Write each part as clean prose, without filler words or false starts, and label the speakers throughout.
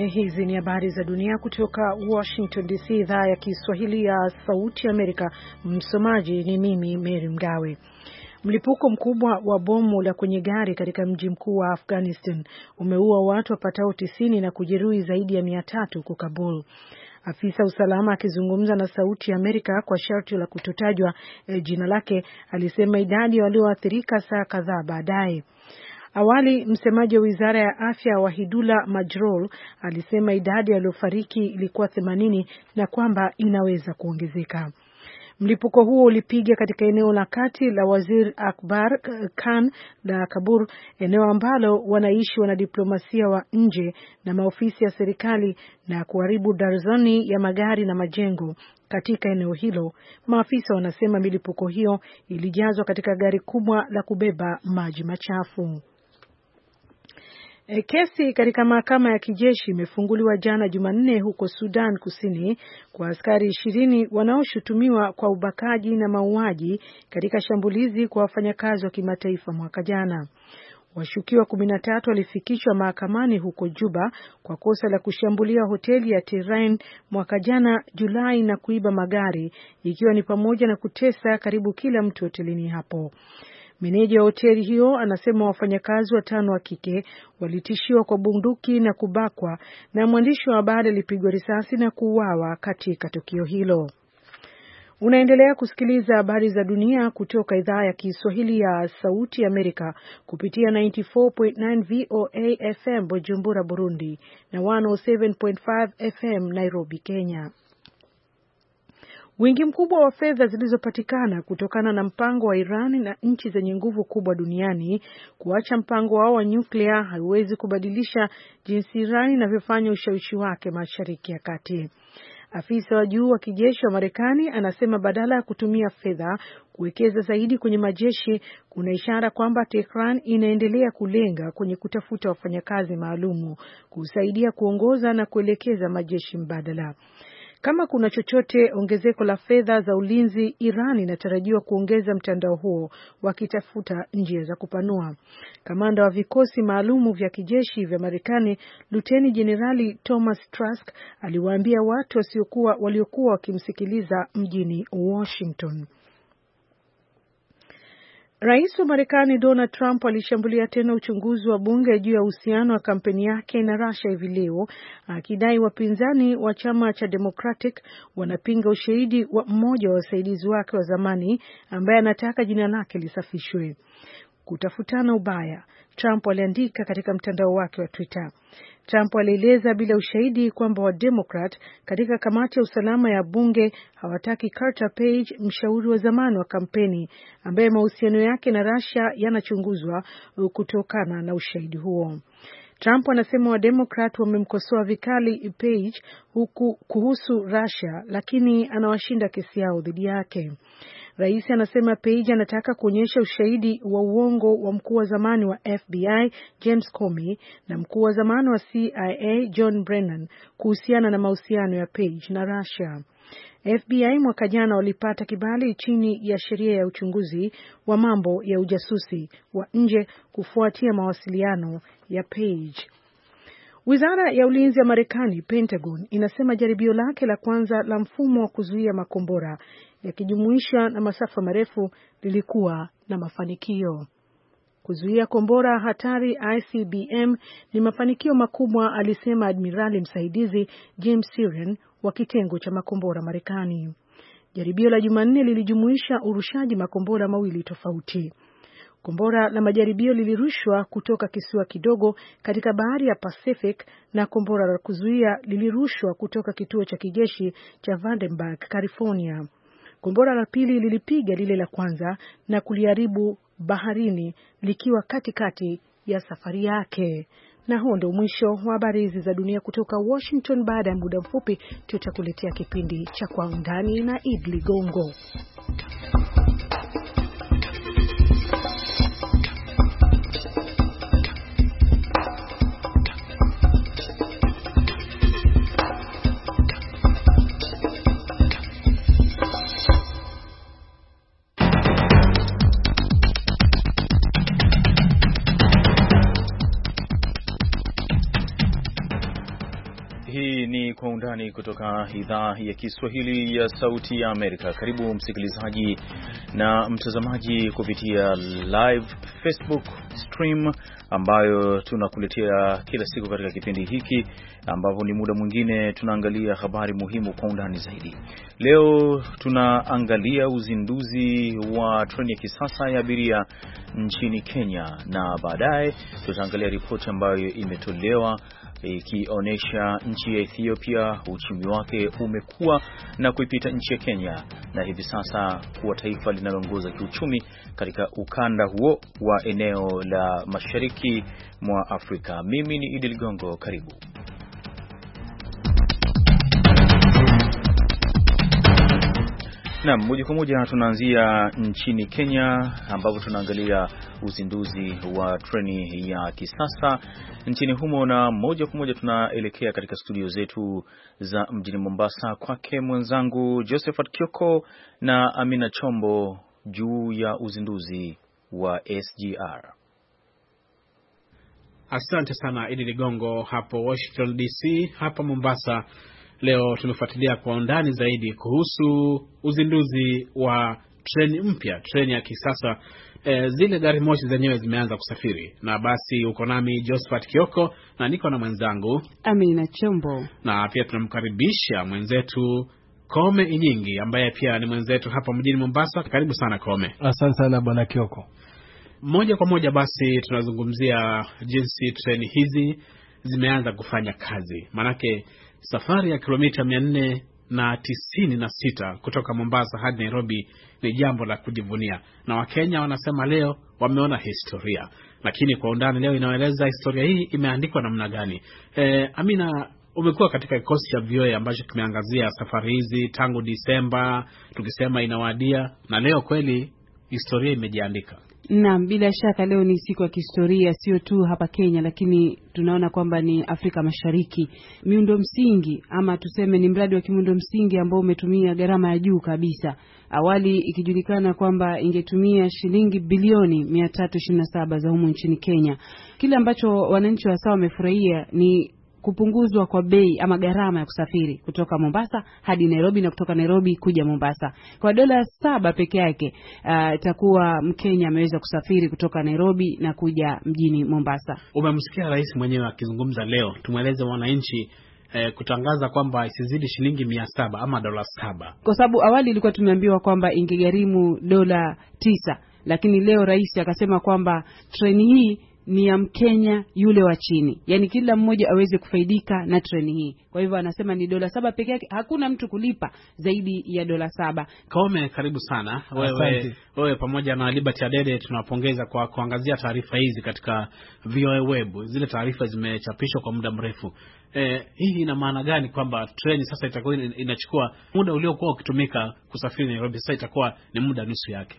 Speaker 1: Hizi ni habari za dunia kutoka Washington DC, idhaa ya Kiswahili ya Sauti Amerika. Msomaji ni mimi Mary Mgawe. Mlipuko mkubwa wa bomu la kwenye gari katika mji mkuu wa Afghanistan umeua watu wapatao 90 na kujeruhi zaidi ya 300 huko Kabul. Afisa usalama akizungumza na Sauti ya Amerika kwa sharti la kutotajwa jina lake, alisema idadi ya walioathirika saa kadhaa baadaye. Awali, msemaji wa Wizara ya Afya Wahidullah Majroul alisema idadi waliofariki ilikuwa 80 na kwamba inaweza kuongezeka. Mlipuko huo ulipiga katika eneo la kati la Wazir Akbar Khan la Kabul, eneo ambalo wanaishi wanadiplomasia wa nje na maofisi ya serikali, na kuharibu darzeni ya magari na majengo katika eneo hilo. Maafisa wanasema milipuko hiyo ilijazwa katika gari kubwa la kubeba maji machafu. Kesi katika mahakama ya kijeshi imefunguliwa jana Jumanne huko Sudan Kusini kwa askari 20 wanaoshutumiwa kwa ubakaji na mauaji katika shambulizi kwa wafanyakazi wa kimataifa mwaka jana. Washukiwa 13 walifikishwa mahakamani huko Juba kwa kosa la kushambulia hoteli ya Terrain mwaka jana Julai na kuiba magari, ikiwa ni pamoja na kutesa karibu kila mtu hotelini hapo. Meneja wa hoteli hiyo anasema wafanyakazi 5 wa kike walitishiwa kwa bunduki na kubakwa, na mwandishi wa habari alipigwa risasi na kuuawa katika tukio hilo. Unaendelea kusikiliza habari za dunia kutoka idhaa ya Kiswahili ya Sauti Amerika kupitia 94.9 VOA FM Bujumbura, Burundi, na 107.5 FM Nairobi, Kenya. Wingi mkubwa wa fedha zilizopatikana kutokana na mpango wa Iran na nchi zenye nguvu kubwa duniani kuacha mpango wao wa nyuklia haiwezi kubadilisha jinsi Iran inavyofanya ushawishi wake Mashariki ya Kati. Afisa wa juu wa kijeshi wa Marekani anasema badala ya kutumia fedha kuwekeza zaidi kwenye majeshi, kuna ishara kwamba Tehran inaendelea kulenga kwenye kutafuta wafanyakazi maalumu kusaidia kuongoza na kuelekeza majeshi mbadala. Kama kuna chochote ongezeko la fedha za ulinzi, Iran inatarajiwa kuongeza mtandao huo wakitafuta njia za kupanua. Kamanda wa vikosi maalumu vya kijeshi vya Marekani, Luteni Jenerali Thomas Trask, aliwaambia watu waliokuwa wakimsikiliza mjini Washington. Rais wa Marekani Donald Trump alishambulia tena uchunguzi wa bunge juu ya uhusiano wa kampeni yake na Russia hivi leo, akidai wapinzani wa chama cha Democratic wanapinga ushahidi wa mmoja wa wasaidizi wake wa zamani ambaye anataka jina lake lisafishwe. Kutafutana ubaya, Trump aliandika katika mtandao wake wa Twitter. Trump alieleza bila ushahidi kwamba Wademokrat katika kamati ya usalama ya bunge hawataki Carter Page, mshauri wa zamani wa kampeni ambaye mahusiano yake na Russia yanachunguzwa kutokana na ushahidi huo. Trump anasema Wademokrat wamemkosoa vikali Page kuhusu Russia, lakini anawashinda kesi yao dhidi yake. Rais anasema Page anataka kuonyesha ushahidi wa uongo wa mkuu wa zamani wa FBI James Comey na mkuu wa zamani wa CIA John Brennan kuhusiana na mahusiano ya Page na Russia. FBI mwaka jana walipata kibali chini ya sheria ya uchunguzi wa mambo ya ujasusi wa nje kufuatia mawasiliano ya Page. Wizara ya Ulinzi ya Marekani, Pentagon, inasema jaribio lake la kwanza la mfumo wa kuzuia makombora yakijumuisha na masafa marefu lilikuwa na mafanikio. Kuzuia kombora hatari ICBM ni mafanikio makubwa, alisema admirali msaidizi James Sirian wa kitengo cha makombora Marekani. Jaribio la Jumanne lilijumuisha urushaji makombora mawili tofauti. Kombora la majaribio lilirushwa kutoka kisiwa kidogo katika bahari ya Pacific, na kombora la kuzuia lilirushwa kutoka kituo cha kijeshi cha Vandenberg, California. Kombora la pili lilipiga lile la kwanza na kuliharibu baharini likiwa katikati ya safari yake. Na huo ndio mwisho wa habari hizi za dunia kutoka Washington. Baada ya muda mfupi tutakuletea kipindi cha Kwa Undani na Idli Gongo.
Speaker 2: Kwa Undani kutoka idhaa ya Kiswahili ya Sauti ya Amerika. Karibu msikilizaji na mtazamaji kupitia live Facebook stream ambayo tunakuletea kila siku katika kipindi hiki, ambapo ni muda mwingine tunaangalia habari muhimu kwa undani zaidi. Leo tunaangalia uzinduzi wa treni ya kisasa ya abiria nchini Kenya, na baadaye tutaangalia ripoti ambayo imetolewa ikionyesha nchi ya Ethiopia uchumi wake umekuwa na kuipita nchi ya Kenya, na hivi sasa kuwa taifa linaloongoza kiuchumi katika ukanda huo wa eneo la mashariki mwa Afrika. Mimi ni Idi Ligongo, karibu. Na moja kwa moja tunaanzia nchini Kenya, ambapo tunaangalia uzinduzi wa treni ya kisasa nchini humo, na moja kwa moja tunaelekea katika studio zetu za mjini Mombasa kwake mwenzangu Josephat Kioko na Amina Chombo juu ya uzinduzi wa SGR.
Speaker 3: Asante sana Idi Ligongo hapo Washington DC. Hapa Mombasa leo tunafuatilia kwa undani zaidi kuhusu uzinduzi wa treni mpya, treni ya kisasa. Zile gari moshi zenyewe zimeanza kusafiri, na basi uko nami Josephat Kioko na niko na mwenzangu
Speaker 4: Amina Chombo,
Speaker 3: na pia tunamkaribisha mwenzetu Kome Inyingi ambaye pia ni mwenzetu hapa mjini Mombasa. Karibu sana Kome.
Speaker 5: Asante sana bwana Kioko.
Speaker 3: Moja kwa moja basi tunazungumzia jinsi treni hizi zimeanza kufanya kazi. Manake safari ya kilomita 496 kutoka Mombasa hadi Nairobi ni jambo la kujivunia, na Wakenya wanasema leo wameona historia. Lakini kwa undani leo inaeleza historia hii imeandikwa namna gani. Amina, umekuwa katika kikosi cha VOA ambacho kimeangazia safari hizi tangu Disemba, tukisema inawadia, na leo kweli historia imejiandika.
Speaker 4: Naam, bila shaka leo ni siku ya kihistoria, sio tu hapa Kenya, lakini tunaona kwamba ni Afrika Mashariki. Miundo msingi, ama tuseme ni mradi wa kimuundo msingi ambao umetumia gharama ya juu kabisa. Awali ikijulikana kwamba ingetumia shilingi bilioni 327 za humu nchini Kenya. Kile ambacho wananchi wa sawa wamefurahia ni kupunguzwa kwa bei ama gharama ya kusafiri kutoka Mombasa hadi Nairobi na kutoka Nairobi kuja Mombasa. Kwa dola 7 peke yake itakuwa Mkenya ameweza kusafiri kutoka Nairobi na kuja mjini Mombasa.
Speaker 3: Umemsikia rais mwenyewe akizungumza leo. Tumweleze wananchi kutangaza kwamba isizidi shilingi 700 ama dola 7.
Speaker 4: Kwa sababu awali ilikuwa tumeambiwa kwamba ingegharimu dola 9, lakini leo rais akasema kwamba treni hii ni ya Mkenya yule wa chini. Yaani kila mmoja aweze kufaidika na treni hii. Kwa hivyo anasema ni dola 7 peke yake, hakuna mtu kulipa zaidi ya dola 7.
Speaker 3: Kome, karibu sana. Wewe pamoja na Liberty Adede tunawapongeza kwa kuangazia taarifa hizi katika VOA Web. Zile taarifa zimechapishwa kwa muda mrefu. Hii ina maana gani kwamba treni sasa itakuwa inachukua muda uliokuwa ukitumika kusafiri Nairobi, sasa itakuwa ni muda nusu yake?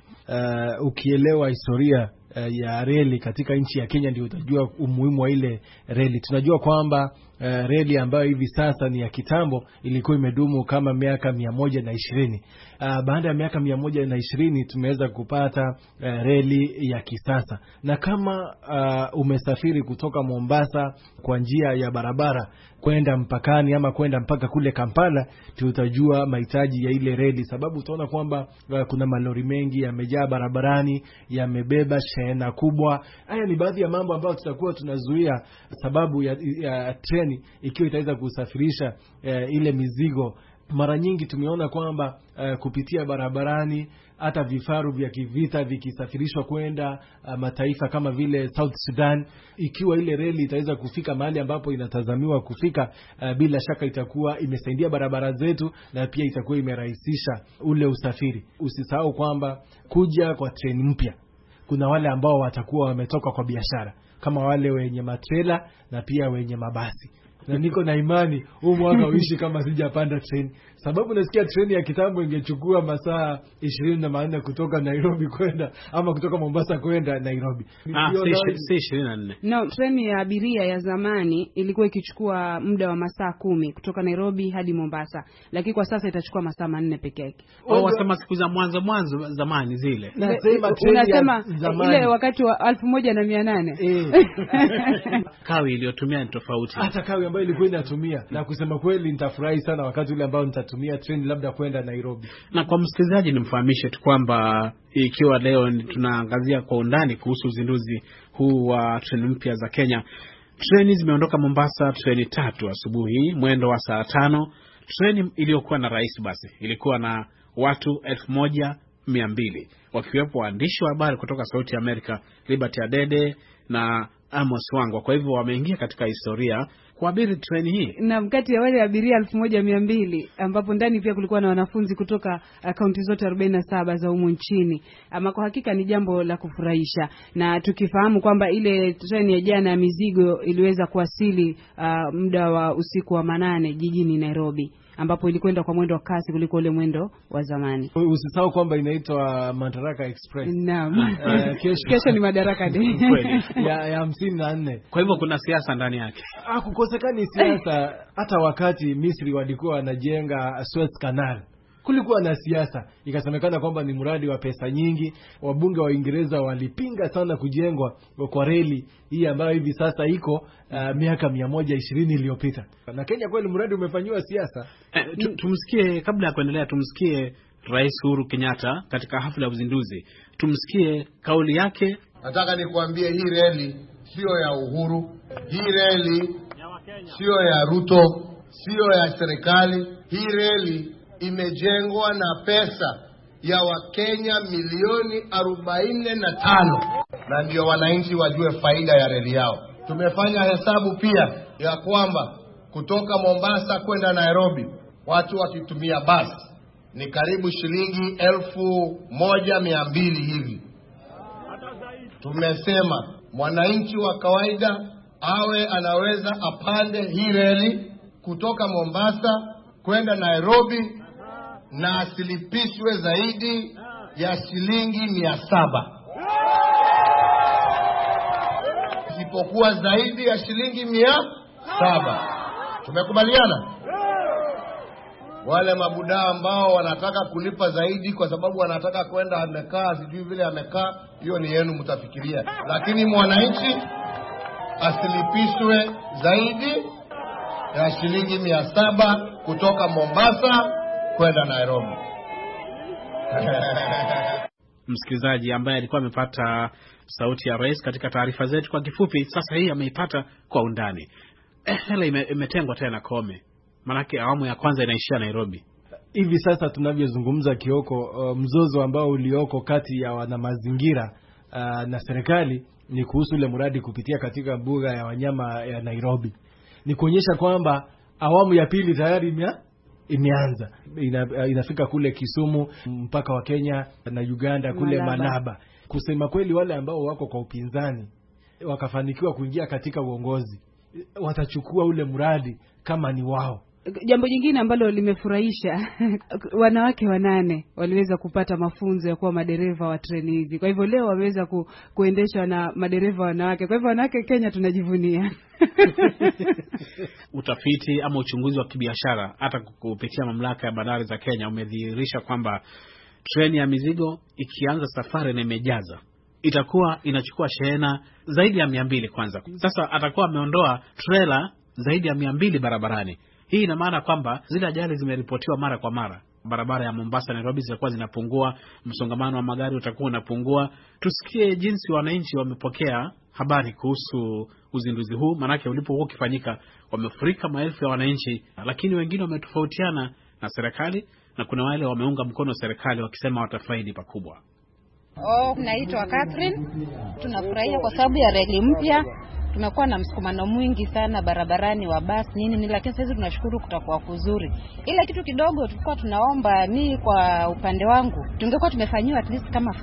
Speaker 5: Ukielewa historia ya reli katika nchi ya Kenya ndio utajua umuhimu wa ile reli. Tunajua kwamba reli ambayo hivi sasa ni ya kitambo ilikuwa imedumu kama miaka 120. Baada ya miaka 120 tumeweza kupata reli ya kisasa. Na kama umesafiri kutoka Mombasa kwa njia ya barabara kwenda mpakani ama kwenda mpaka kule Kampala, tutajua mahitaji ya ile reli, sababu utaona kwamba kuna malori mengi yamejaa barabarani, yamebeba shehena kubwa. Haya ni baadhi ya mambo ambayo tutakuwa tunazuia sababu ya treni ikiwa itaweza kusafirisha ile mizigo. Mara nyingi tumeona kwamba kupitia barabarani hata vifaru vya kivita vikisafirishwa kwenda mataifa kama vile South Sudan. Ikiwa ile reli itaweza kufika mahali ambapo inatazamiwa kufika, bila shaka itakuwa imesaidia barabara zetu na pia itakuwa imerahisisha ule usafiri. Usisahau kwamba kuja kwa treni mpya, kuna wale ambao watakuwa wametoka kwa biashara kama wale wenye matrela na pia wenye mabasi. Na niko na imani huu mwaka uishi kama sijapanda treni, sababu nasikia treni ya kitambo ingechukua masaa 24 kutoka Nairobi kwenda, ama kutoka Mombasa kwenda Nairobi.
Speaker 3: Si 24.
Speaker 4: No, treni ya abiria ya zamani ilikuwa ikichukua muda wa masaa 10 kutoka Nairobi hadi Mombasa, lakini kwa sasa itachukua masaa 4 peke yake.
Speaker 3: Wasema siku za mwanzo zamani zile.
Speaker 4: Unasema ile wakati wa 1800.
Speaker 3: Kawi iliyotumia ni tofauti.
Speaker 5: Hata kawi ambayo ilikuwa inatumia, na kusema kweli nitafurahi sana wakati ule ambao nitatumia treni labda kwenda Nairobi.
Speaker 3: Na kwa msikilizaji nimfahamishe tu kwamba ikiwa leo tunaangazia kwa undani kuhusu uzinduzi huu wa treni mpya za Kenya, treni zimeondoka Mombasa, treni 3 asubuhi mwendo wa saa 5. Treni iliyokuwa na rais basi ilikuwa na watu 1200 wakiwepo waandishi wa habari kutoka Sauti ya Amerika, Liberty Adede na Amos Wangwa. Kwa hivyo wameingia katika historia kuabiri treni hii.
Speaker 4: Na mkati ya wale abiria 1200 ambapo ndani pia kulikuwa na wanafunzi kutoka kaunti zote 47 za humu nchini. Ama kwa hakika ni jambo la kufurahisha, na tukifahamu kwamba ile treni ya jana ya mizigo iliweza kuwasili muda wa usiku wa 8 jijini Nairobi, ambapo ilikwenda kwa mwendo wa kasi kuliko ule mwendo wa zamani.
Speaker 5: Usisahau kwamba inaitwa Madaraka Express.
Speaker 4: Naam. Kesho ni Madaraka Day.
Speaker 5: ya 54.
Speaker 3: Kwa hivyo kuna siasa ndani yake.
Speaker 5: Kukosekani siasa. Hata wakati Misri walikuwa wanajenga Suez Canal, kulikuwa na siasa. Ikasemekana kwamba ni mradi wa pesa nyingi. Wabunge wa Uingereza walipinga sana kujengwa kwa reli hii ambayo hivi sasa iko miaka 120 iliyopita. Na Kenya kweli mradi umefanywa siasa.
Speaker 3: Tumsikie, kabla ya kuendelea, tumsikie Rais Uhuru Kenyatta katika hafla ya uzinduzi. Tumsikie kauli yake.
Speaker 6: Nataka nikuambie hii reli sio ya Uhuru. Hii reli sio ya Ruto, sio ya serikali. Hii reli imejengwa na pesa ya Wakenya milioni 45, na ndio wananchi wajue faida ya reli yao. Tumefanya hesabu pia ya kwamba kutoka Mombasa kwenda Nairobi watu wakitumia basi ni karibu shilingi 1200 hivi. Tumesema mwananchi wa kawaida awe anaweza apande hii reli kutoka Mombasa kwenda Nairobi na asilipishwe zaidi ya shilingi 700. Isipokuwa zaidi ya shilingi 700. Tumekubaliana? Wale mabuda ambao wanataka kulipa zaidi kwa sababu wanataka kwenda amekaa sijui vile amekaa, hiyo ni yenu, mtafikiria. Lakini mwananchi asilipishwe zaidi ya shilingi 700 kutoka Mombasa kwenda Nairobi.
Speaker 3: Msikilizaji ambaye alikuwa amepata sauti ya rais katika taarifa zetu kwa kifupi, sasa hii ameipata kwa undani. Hela imetengwa tena Kome. Manake awamu ya kwanza inaishia Nairobi.
Speaker 5: Hivi sasa tunavyozungumza, Kioko, mzozo ambao ulioko kati ya wana mazingira na serikali ni kuhusu ile mradi kupitia katika mbuga ya wanyama ya Nairobi. Ni kuonyesha kwamba awamu ya pili tayari imeanza. Inafika kule Kisumu, mpaka wa Kenya na Uganda kule Malaba. Kusema kweli, wale ambao wako kwa upinzani wakafanikiwa kuingia katika uongozi, watachukua ule mradi kama ni wao.
Speaker 4: Jambo jingine ambalo limefurahisha, wanawake 8 waliweza kupata mafunzo ya kuwa madereva wa treni hizi. Kwa hivyo leo wameweza kuendeshwa na madereva wanawake. Kwa hivyo wanawake Kenya tunajivunia.
Speaker 3: Utafiti ama uchunguzi wa kibiashara hata kupitia mamlaka ya bandari za Kenya umedhihirisha kwamba treni ya mizigo ikianza safari na imejaza, itakuwa inachukua shehena zaidi ya 200 kwanza. Sasa atakuwa ameondoa trailer zaidi ya 200 barabarani. Hii ina maana kwamba zile ajali zimeripotiwa mara kwa mara. Barabara ya Mombasa Nairobi zitakuwa zinapungua, msongamano wa magari utakuwa unapungua. Tusikie jinsi wananchi wamepokea habari kuhusu uzinduzi huu, manake ulipokuwa ukifanyika wamefurika maelfu ya wananchi, lakini wengine wametofautiana na serikali na kuna wale wameunga mkono serikali wakisema watafaidi pakubwa.
Speaker 7: Naitwa Catherine. Tunafurahia kwa sababu ya reli mpya. Tumekuwa na msukumano mwingi sana barabarani wa basi nini, lakini sasa tunashukuru kutakuwa kuzuri. Ila kitu kidogo tulikuwa tunaomba, ni kwa upande wangu tungekuwa tumefanyiwa at least kama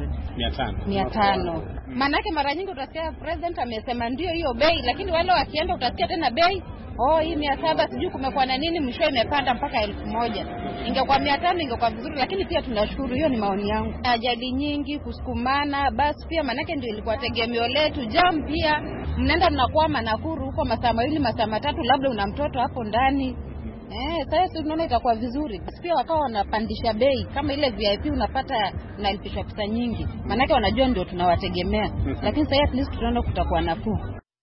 Speaker 7: 500. Maana yake mara nyingi utasikia president amesema ndio hiyo bei, lakini wale wakienda utasikia tena bei hii 700 sijui kumekuwa na nini, mwisho imepanda mpaka 1000. Ingekuwa 500 ingekuwa vizuri, lakini pia tunashukuru. Hiyo ni maoni yangu. Ajali nyingi, kusukumana basi pia, maana yake ndio ilikuwa tegemeo letu. Jam pia, mnaenda mnakwama Nakuru huko masaa 2 masaa 3, labda una mtoto hapo ndani. Sasa tunaona itakuwa vizuri. Pia wakawa wanapandisha bei, kama ile VIP unapata unalipishwa pesa nyingi. Maana yake wanajua ndio tunawategemea. Lakini sasa at least tunaona kutakuwa nafuu.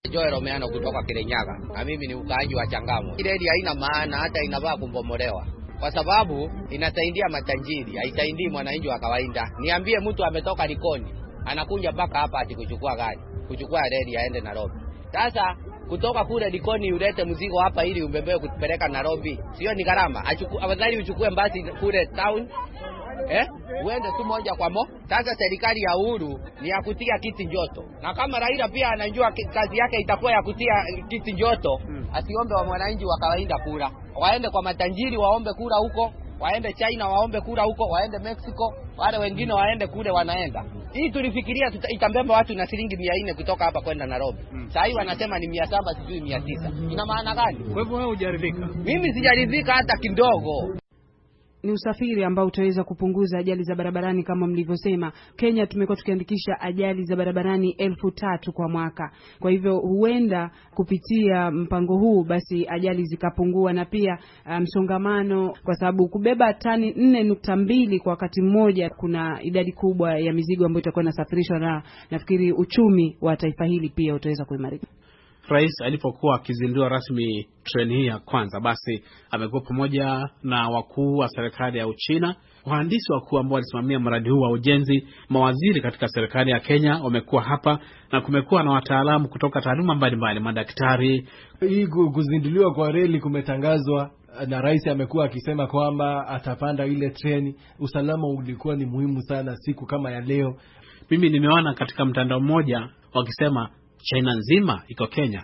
Speaker 8: Joel Omeano kutoka Kirinyaga, na mimi ni ukaaji wa Changamwe. Ile haina maana, hata inafaa kubomolewa kwa sababu inasaidia matajiri, haisaidii mwananchi wa kawaida. Niambie mtu ametoka Likoni anakuja mpaka hapa ati kuchukua gari, kuchukua reli aende Nairobi. Sasa kutoka kule Likoni ulete mzigo hapa ili umbebee kupeleka Nairobi, sio ni gharama? Afadhali uchukue basi kule town uende tu moja kwa moja. Sasa serikali ya Uhuru ni ya kutia kiti joto, na kama Raila pia anajua kazi yake itakuwa ya kutia kiti joto, asiombe wa mwananchi wa kawaida kura. Waende kwa matajiri waombe kura huko, waende China waombe kura huko, waende Mexico, wale wengine waende kule wanaenda. Hii tulifikiria itambemba watu na shilingi 400 kutoka hapa kwenda Nairobi. Sasa hivi wanasema ni 700 sijui 900. Ina maana gani?
Speaker 3: Kwa hivyo wewe hujaridhika?
Speaker 8: Mimi sijaridhika hata kidogo.
Speaker 4: Ni usafiri ambao utaweza kupunguza ajali za barabarani kama mlivyosema. Kenya tumekuwa tukiandikisha ajali za barabarani 3,000 kwa mwaka. Kwa hivyo huenda kupitia mpango huu basi ajali zikapungua, na pia msongamano, kwa sababu kubeba tani 4.2 kwa wakati mmoja, kuna idadi kubwa ya mizigo ambayo itakuwa inasafirishwa, na nafikiri uchumi wa taifa hili pia utaweza kuimarika.
Speaker 3: Rais alipokuwa akizindua rasmi treni hii ya kwanza, basi amekuwa pamoja na wakuu wa serikali ya Uchina, wahandisi wakuu ambao walisimamia mradi huu wa ujenzi, mawaziri katika serikali ya Kenya wamekuwa hapa, na kumekuwa na wataalamu kutoka taaluma mbalimbali, madaktari.
Speaker 5: Hii kuzinduliwa kwa reli kumetangazwa na rais amekuwa akisema kwamba atapanda ile treni. Usalama ulikuwa ni muhimu sana siku kama ya leo.
Speaker 3: Mimi nimeona katika mtandao mmoja wakisema China nzima iko Kenya.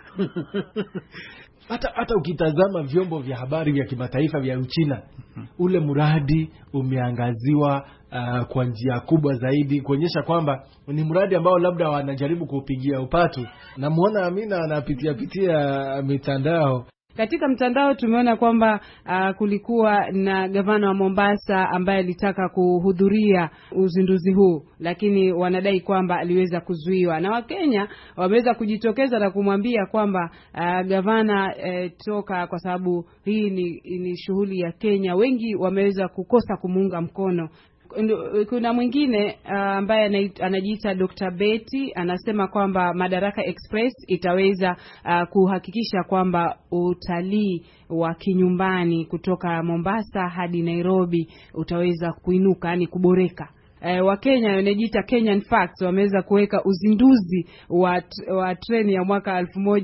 Speaker 5: Hata ukitazama vyombo vya habari vya kimataifa vya Uchina, ule mradi umeangaziwa kwa njia kubwa zaidi, kuonyesha kwamba ni mradi ambao labda wanajaribu kuupigia upatu. Na muona Amina anapitia mitandao.
Speaker 4: Katika mtandao tumeona kwamba kulikuwa na gavana wa Mombasa ambaye alitaka kuhudhuria uzinduzi huu, lakini wanadai kwamba aliweza kuzuiwa, na Wakenya wameweza kujitokeza na kumwambia kwamba gavana toka, kwa sababu hii ni shughuli ya Kenya. Wengi wameweza kukosa kumuunga mkono. Kuna mwingine ambaye anajiita Dr. Betty, anasema kwamba Madaraka Express itaweza kuhakikisha kwamba utalii wa kinyumbani kutoka Mombasa hadi Nairobi utaweza kuinuka, yani kuboreka. Wakenya wanajiita Kenyan Facts wameweza kuweka uzinduzi wa treni ya mwaka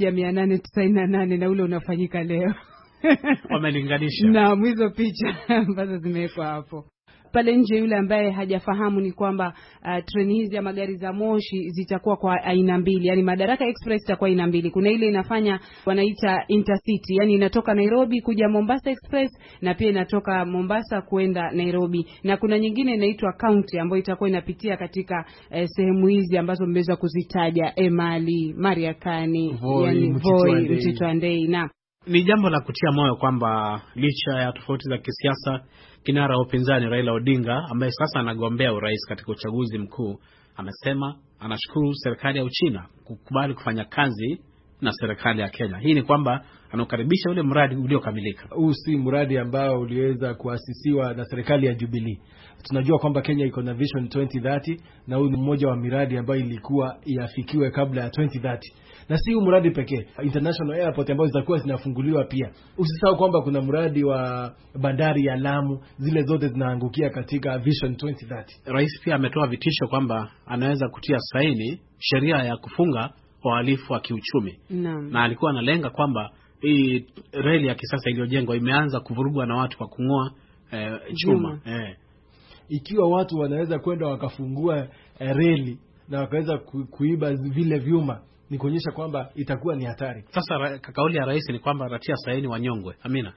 Speaker 4: 1898 na ule unafanyika leo.
Speaker 3: Wamelinganisha
Speaker 4: na hizo picha ambazo zimewekwa hapo. Pale nje yule ambaye hajafahamu ni kwamba treni hizi ya magari za moshi zitakuwa kwa aina mbili. Yani Madaraka Express itakuwa aina mbili. Kuna ile inafanya wanaita intercity, yani inatoka Nairobi kuja Mombasa Express, na pia inatoka Mombasa kwenda Nairobi. Na kuna nyingine inaitwa County ambayo itakuwa inapitia katika sehemu hizi ambazo mmeweza kuzitaja, Emali, Mariakani, yani Voi, Mtito Andei. Na
Speaker 3: ni jambo la kutia moyo kwamba licha ya tofauti za kisiasa, kinara wa upinzani Raila Odinga ambaye sasa anagombea urais katika uchaguzi mkuu, amesema anashukuru serikali ya Uchina kukubali kufanya kazi na serikali ya Kenya. Hii ni kwamba anakaribisha ule mradi uliokamilika.
Speaker 5: Huu si mradi ambao uliweza kuasisiwa na serikali ya Jubilee. Tunajua kwamba Kenya iko na Vision 2030, na huu ni mmoja wa miradi ambayo ilikuwa iafikiwe kabla ya 2030. Na si huu mradi pekee, international airport ambazo zitakuwa zinafunguliwa pia. Usisahau kwamba kuna mradi wa bandari ya Lamu, zile zote zinaangukia katika Vision 2030.
Speaker 3: Rais pia ametoa vitisho kwamba anaweza kutia saini sheria ya kufunga wahalifu wa kiuchumi. Na alikuwa analenga kwamba hii reli ya kisasa iliyojengwa imeanza kuvurugwa na watu kwa kung'oa chuma.
Speaker 5: Ikiwa watu wanaweza kwenda wakafungua reli na wakaweza kuiba vile vyuma, ni kuonyesha kwamba itakuwa ni hatari.
Speaker 3: Sasa kauli ya rais ni kwamba ratia saini wanyongwe. Amina.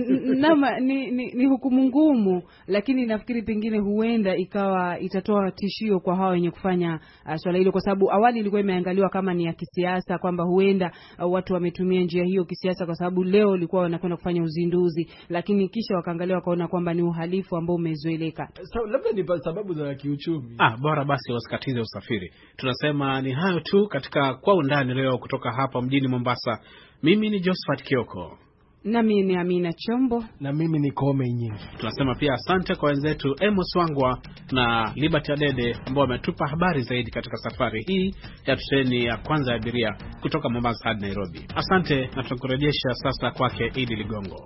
Speaker 4: ni hukumu ngumu, lakini nafikiri pengine huenda ikawa itatoa tishio kwa hao wenye kufanya swala hilo, kwa sababu awali ilikuwa imeangaliwa kama ni ya kisiasa, kwamba huenda watu wametumia njia hiyo kisiasa, kwa sababu leo ilikuwa wanakwenda kufanya uzinduzi, lakini kisha wakaangalia wakaona kwamba ni uhalifu ambao umezoeleka.
Speaker 5: Labda ni sababu za kiuchumi.
Speaker 3: Bora basi wasikatize usafiri. Tunasema ni hayo tu katika Kwa Undani leo kutoka hapa mjini Mombasa. Mimi ni Josephat Kioko.
Speaker 4: Nami ni Amina Chombo.
Speaker 5: Na mimi ni Kome Nyingi.
Speaker 3: Tunasema pia asante kwa wenzetu Amos Wangwa na Liberty Adede ambao wametupa habari zaidi katika safari hii ya treni ya kwanza ya abiria kutoka Mombasa hadi Nairobi. Asante, na tunakurejesha sasa kwake Idi Ligongo.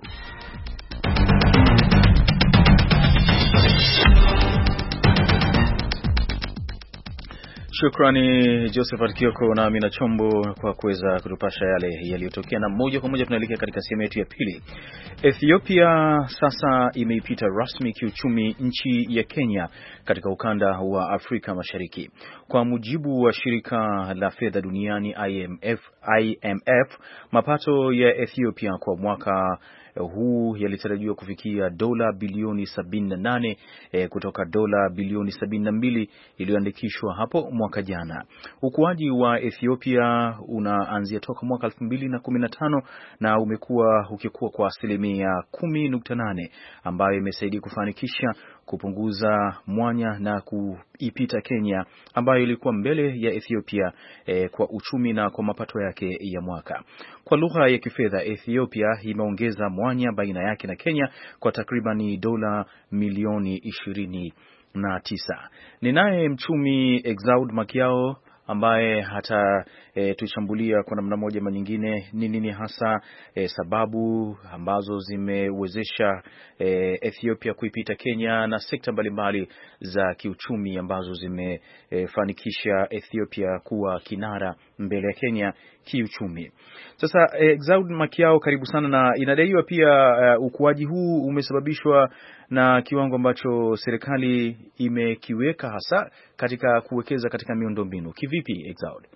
Speaker 2: Shukrani Josephat Kioko na Amina Chombo kwa kuweza kutupasha yale yaliyotokea, na moja kwa moja tunaelekea katika sehemu yetu ya pili. Ethiopia sasa imeipita rasmi kiuchumi nchi ya Kenya katika ukanda wa Afrika Mashariki. Kwa mujibu wa shirika la fedha duniani IMF, mapato ya Ethiopia kwa mwaka huu yalitarajiwa kufikia dola bilioni 78 kutoka dola bilioni 72 iliyoandikishwa hapo mwaka jana. Ukuaji wa Ethiopia unaanzia toka mwaka 2015 na umekuwa ukikua kwa 10.8, ambayo imesaidia kufanikisha kupunguza mwanya na kuipita Kenya ambayo ilikuwa mbele ya Ethiopia kwa uchumi na kwa mapato yake ya mwaka. Kwa lugha ya kifedha, Ethiopia imeongeza mwanya baina yake na Kenya kwa takribani dola milioni 29. Ninaye mchumi Exaud Makiao ambaye hata tuchambulia kwa namna moja ama nyingine ni nini hasa sababu ambazo zimewezesha Ethiopia kuipita Kenya na sekta mbalimbali za kiuchumi ambazo zimefanikisha Ethiopia kuwa kinara mbele ya Kenya kiuchumi. Sasa Exaud Makiao, karibu sana. Na inadaiwa pia ukuaji huu umesababishwa na kiwango ambacho serikali imekiweka hasa katika kuwekeza katika miundombinu. Kivipi Exaud?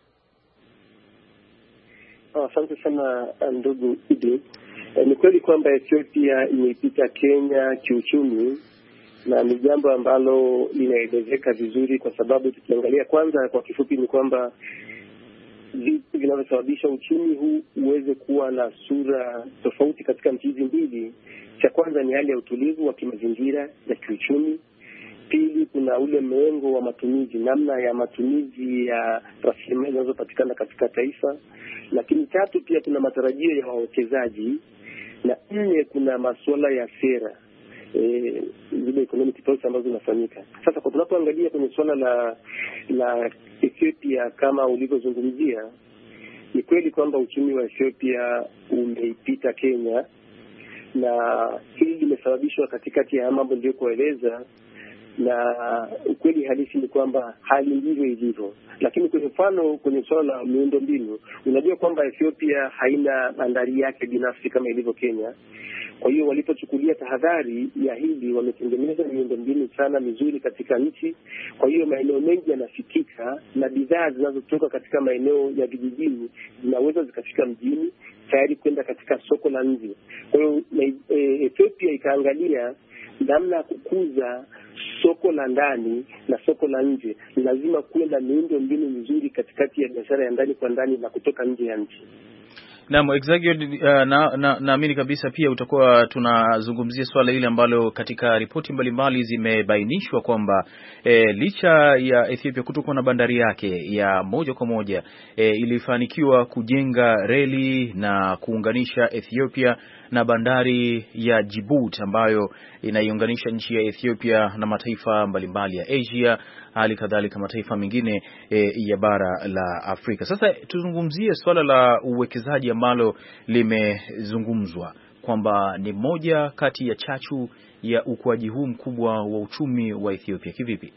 Speaker 9: Asante sana ndugu Idi. Ni kweli kwamba Ethiopia imeipita Kenya kiuchumi, na ni jambo ambalo linaelezeka vizuri, kwa sababu tukiangalia kwanza kwa kifupi ni kwamba vitu vinavyosababisha uchumi huu uweze kuwa na sura tofauti katika nchi hizi mbili. Cha kwanza ni hali ya utulivu wa kimazingira ya kiuchumi. Pili, kuna ule mrengo wa matumizi, namna ya matumizi ya rasilimali zinazopatikana katika taifa. Lakini tatu, pia kuna matarajio ya wawekezaji. Na nne, kuna masuala ya sera, zile economic policy ambazo zinafanyika. Sasa kwa tunapoangalia kwenye suala la Ethiopia kama ulivyozungumzia, ni kweli kwamba uchumi wa Ethiopia umeipita Kenya, na hili limesababishwa katikati ya mambo ndio kueleza, na ukweli halisi ni kwamba hali ndivyo ilivyo. Lakini kwa mfano kwenye swala la miundombinu, unajua kwamba Ethiopia haina bandari yake binafsi kama ilivyo Kenya. Kwa hiyo walipochukulia tahadhari ya hili, wametengeneza miundombinu sana mizuri katika nchi. Kwa hiyo maeneo mengi yanafikika, na bidhaa zinazotoka katika maeneo ya vijijini zinaweza zikafika mjini tayari kwenda katika soko la nje. Kwa hiyo Ethiopia ikaangalia namna ya kukuza soko la ndani na soko la nje. Lazima kuwe na miundo mbinu mizuri katikati ya biashara ya ndani kwa ndani na kutoka nje ya nchi.
Speaker 2: Naam, exactly. Naamini kabisa pia utakuwa tunazungumzia swala hili ambalo katika ripoti mbalimbali zimebainishwa kwamba licha ya Ethiopia kutokuwa na bandari yake ya moja kwa moja, ilifanikiwa kujenga reli na kuunganisha Ethiopia na bandari ya Djibouti ambayo inaiunganisha nchi ya Ethiopia na mataifa mbalimbali ya Asia, hali kadhalika mataifa mengine ya bara la Afrika. Sasa tuzungumzie swala la uwekezaji ambalo limezungumzwa kwamba ni moja kati ya chachu ya ukuaji huu mkubwa wa uchumi wa Ethiopia. Kivipi?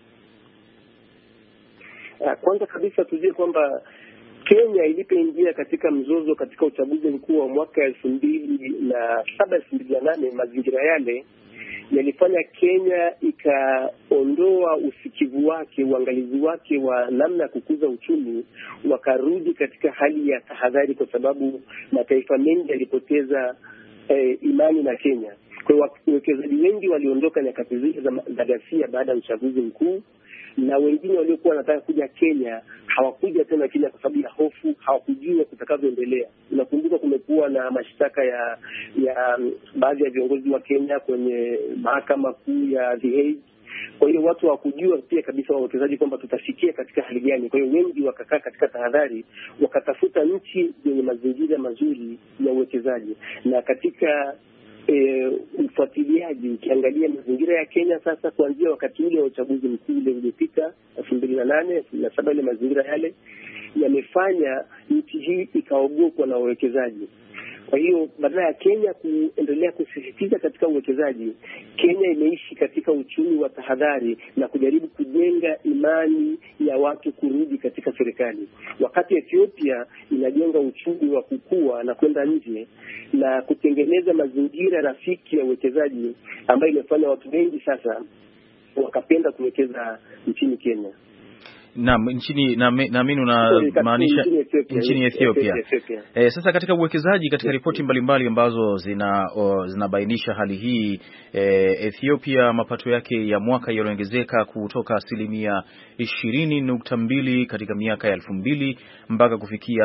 Speaker 9: Kwanza kabisa tujue kwamba Kenya ilipoingia katika mzozo katika uchaguzi mkuu wa mwaka 2007-2008, mazingira yale yalifanya Kenya ikaondoa usikivu wake, uangalizi wake wa namna ya kukuza uchumi, wakarudi katika hali ya tahadhari, kwa sababu mataifa mengi yalipoteza imani na Kenya. Kwa hiyo wawekezaji wengi waliondoka nyakati zile za ghasia baada ya uchaguzi mkuu, na wengine waliokuwa wanataka kuja Kenya hawakuja tena Kenya kwa sababu ya hofu, hawakujua kutakavyoendelea. Unakumbuka kumekuwa na mashtaka ya baadhi ya viongozi wa Kenya kwenye mahakama kuu ya The Hague, Kwa hiyo watu hawakujua pia kabisa wawekezaji kwamba tutafikia katika hali gani. Kwa hiyo wengi wakakaa katika tahadhari, wakatafuta nchi zenye mazingira mazuri ya uwekezaji. Na katika ufuatiliaji, ukiangalia mazingira ya Kenya sasa kuanzia wakati ule wa uchaguzi mkuu ule uliopita 2008 2007, ile mazingira yale yamefanya nchi hii ikaogopwa na wawekezaji. Kwa hiyo badala ya Kenya kuendelea kusisitiza katika uwekezaji, Kenya imeishi katika uchumi wa tahadhari na kujaribu kujenga imani ya watu kurudi katika serikali, wakati Ethiopia inajenga uchumi wa kukua na kwenda nje na kutengeneza mazingira rafiki ya uwekezaji ambayo imefanya watu wengi sasa wakapenda kuwekeza nchini Kenya.
Speaker 2: Naam, naamini unamaanisha nchini Ethiopia. Sasa katika uwekezaji, katika ripoti mbalimbali ambazo zinabainisha hali hii, Ethiopia mapato yake ya mwaka yaliongezeka kutoka 20.2 katika miaka ya 2000 mpaka kufikia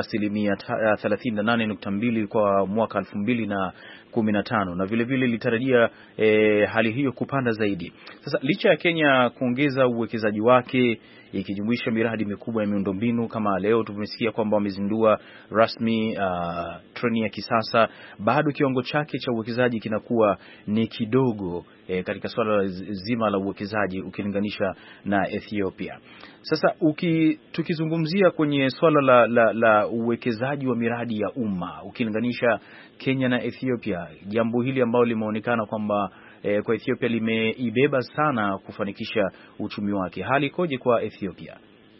Speaker 2: 38.2 kwa mwaka 2015, na vile vile litarajia hali hiyo kupanda zaidi. Sasa licha ya Kenya kuongeza uwekezaji wake ikijumuisha miradi mikubwa ya miundombinu, kama leo tumesikia kwamba wamezindua rasmi treni ya kisasa, bado kiwango chake cha uwekezaji kinakuwa ni kidogo katika swala zima la uwekezaji ukilinganisha na Ethiopia. Sasa tukizungumzia kwenye swala la uwekezaji wa miradi ya umma ukilinganisha Kenya na Ethiopia, jambo hili ambalo limeonekana kwamba kwa Ethiopia limeibeba sana kufanikisha uchumi wake, hali ikoje kwa Ethiopia?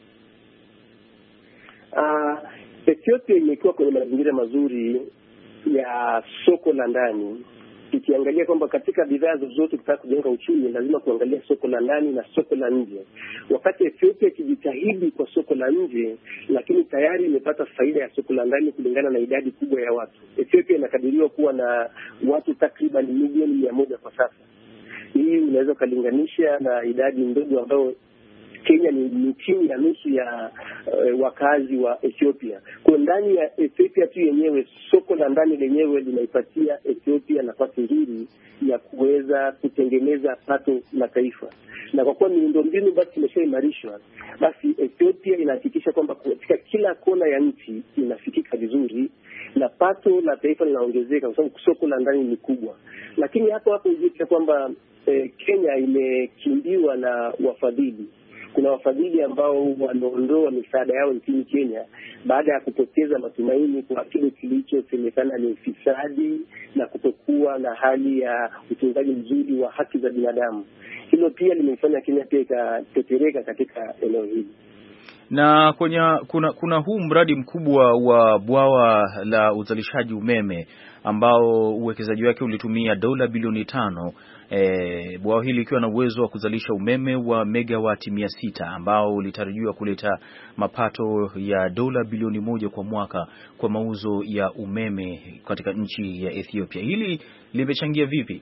Speaker 9: Ethiopia imekuwa kwenye mazingira mazuri ya soko la ndani. Tukiangalia kwamba katika bidhaa zozote kutaka kujenga uchumi lazima kuangalia soko la ndani na soko la nje. Wakati Ethiopia ikijitahidi kwa soko la nje, lakini tayari imepata faida ya soko la ndani kulingana na idadi kubwa ya watu. Ethiopia inakadiriwa kuwa na watu takriban milioni 100 kwa sasa. Hii unaweza kulinganisha na idadi ndogo ambayo Kenya ni chini ya nusu ya wakazi wa Ethiopia. Kwa ndani ya Ethiopia tu yenyewe, soko la ndani lenyewe linaipatia Ethiopia nafasi nzuri ya kuweza kutengeneza pato la taifa. Na kwa kuwa miundombinu basi imeshaimarishwa, basi Ethiopia inahakikisha kwamba katika kila kona ya nchi inafikika vizuri na pato la taifa linaongezeka kwa sababu soko la ndani ni kubwa. Lakini hapo ujue kwamba Kenya imekimbiwa na wafadhili. Kuna wafadhili ambao wanaondoa misaada yao nchini Kenya baada ya kupoteza matumaini kwa kile kilichosemekana ni ufisadi na kutokuwa na hali ya utunzaji mzuri wa haki za binadamu. Hilo pia limefanya Kenya pia ikatetereka katika eneo hili.
Speaker 2: Na kuna huu mradi mkubwa wa bwawa la uzalishaji umeme ambao uwekezaji wake ulitumia dola bilioni 5. Bwawa hili likiwa na uwezo wa kuzalisha umeme wa megawati 600 ambao ulitarajiwa kuleta mapato ya dola bilioni 1 kwa mwaka kwa mauzo ya umeme katika nchi ya Ethiopia. Hili limechangia vipi?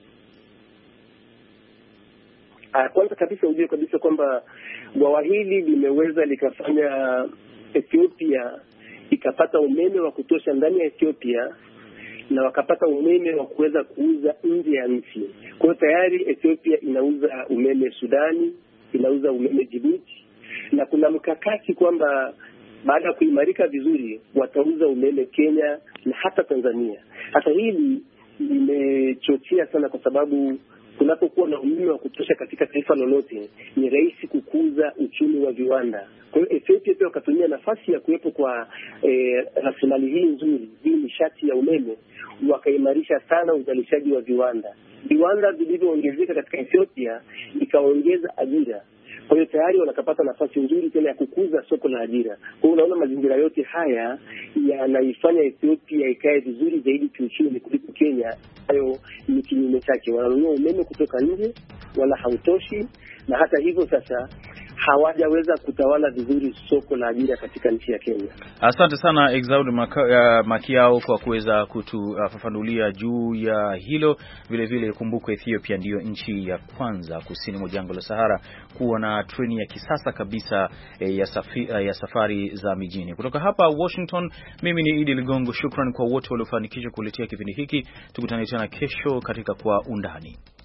Speaker 9: Kwanza kabisa ujue kabisa kwamba bwawa hili limeweza likafanya Ethiopia ikapata umeme wa kutosha ndani ya Ethiopia na wakapata umeme wa kuweza kuuza nje ya nchi. Kwa hiyo tayari Ethiopia inauza umeme Sudani, inauza umeme Djibouti, na kuna mkakati kwamba baada ya kuimarika vizuri watauza umeme Kenya na hata Tanzania. Hata hili limechochea sana kwa sababu kunapokuwa na umeme wa kutosha katika taifa lolote ni rahisi kukuza uchumi wa viwanda. Kwa hiyo Ethiopia pia wakatumia nafasi ya kuwepo kwa rasilimali hii nzuri, hii nishati ya umeme, wakaimarisha sana uzalishaji wa viwanda. Viwanda vilivyoongezeka katika Ethiopia ikaongeza ajira. Kwa hiyo tayari wanakapata nafasi nzuri tena ya kukuza soko la ajira. Kwa hiyo unaona mazingira yote haya yanaifanya Ethiopia ikae vizuri zaidi kiuchumi kuliko Kenya. Hayo ni kinyume chake. Wananunua umeme kutoka nje wala hautoshi, na hata hivyo sasa hawajaweza kutawala vizuri soko la ajira katika nchi ya Kenya.
Speaker 2: Asante sana Exaud Makiao kwa kuweza kutufafanulia juu ya hilo. Vile vile kumbuka Ethiopia ndiyo nchi ya kwanza kusini mwa jangwa la Sahara kuwa na treni ya kisasa kabisa ya safari za mijini. Kutoka hapa Washington, mimi ni Idi Ligongo. Shukrani kwa wote waliofanikisha kuletea kipindi hiki. Tukutane tena kesho katika Kwa Undani.